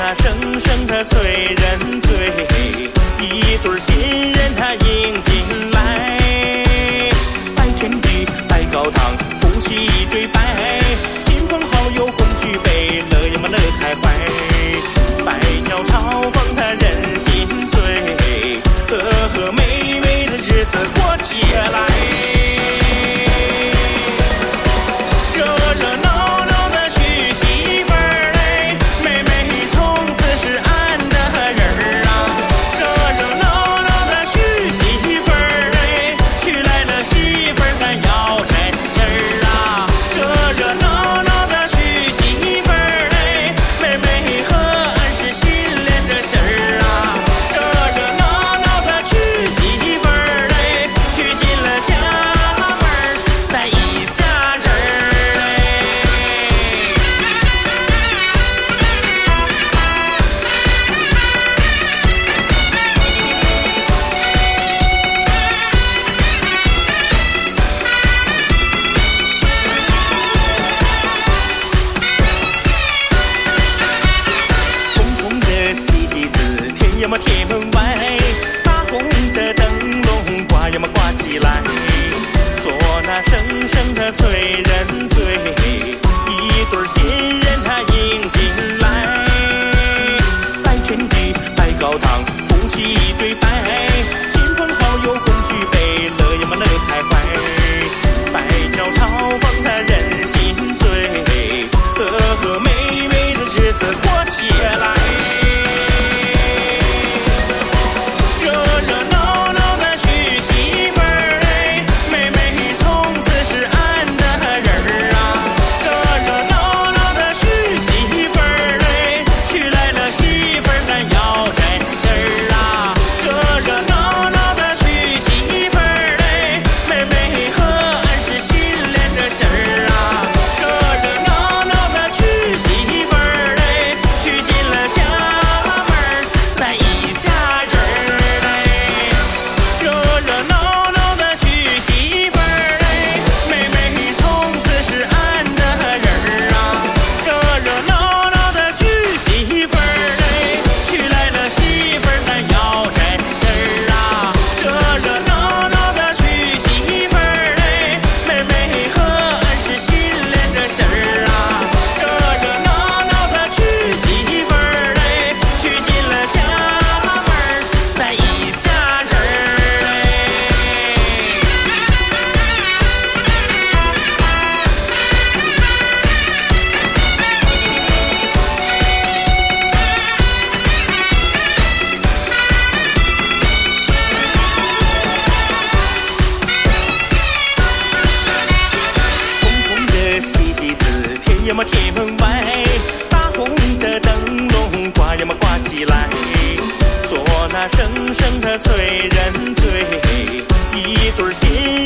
那声声的催人醉，一对新人他迎进来，拜天地拜高堂，夫妻一对拜，亲朋好友共举杯，乐呀嘛乐开怀，百鸟朝凤他人心醉，和和美美的日子过起来。铁门外，大红的灯笼挂呀嘛挂起来，说那声声的催人醉，一对新人他迎进来，拜天地拜高堂，夫妻一对拜，亲朋好友共举杯，乐呀嘛乐开怀，百鸟朝凤他人心醉，和和美美的日子过起来。呀嘛铁门外，大红的灯笼挂呀嘛挂起来，说那声声的催人醉，一对新